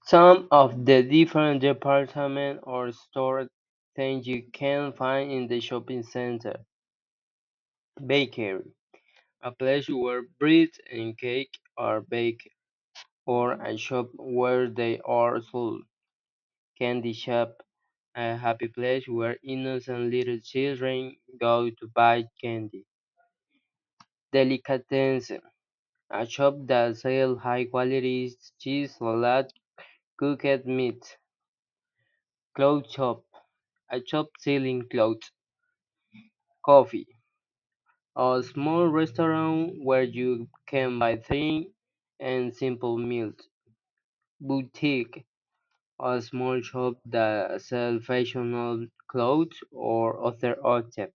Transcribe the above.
Some of the different department or store things you can find in the shopping center. Bakery, a place where bread and cake are baked, or a shop where they are sold. Candy shop, a happy place where innocent little children go to buy candy. Delicatessen, a shop that sells high quality cheese, salad, cooked meat. Clothes shop, a shop selling clothes. Coffee, a small restaurant where you can buy things and simple meals. Boutique, a small shop that sells fashionable clothes or other objects.